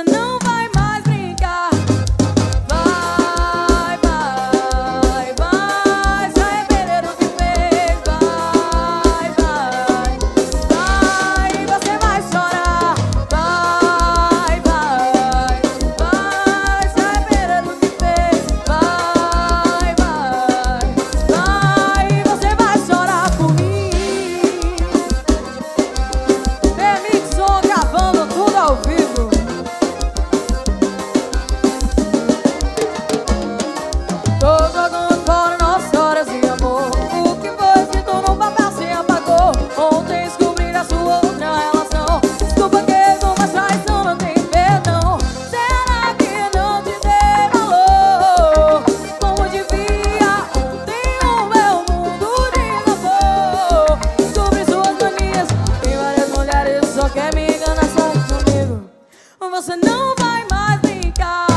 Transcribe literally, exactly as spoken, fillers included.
não vai mais brincar. Vai, vai, vai se arrepender do que fez. Vai, vai, vai, você vai chorar. Vai, vai, vai se arrepender do que fez. Vai, vai, vai, você vai chorar por mim. Remix som gravando tudo ao vivo. Tô jogando fora nossas horas de amor. O que foi escrito no papel se apagou. Ontem descobri a sua outra relação. Desculpa que uma traição não tem perdão. Será que não te dei valor como devia? Ontem o meu mundo desabou. Descobri suas manias. Tem várias mulheres, só quer me enganar só comigo. Você não vai mais brincar.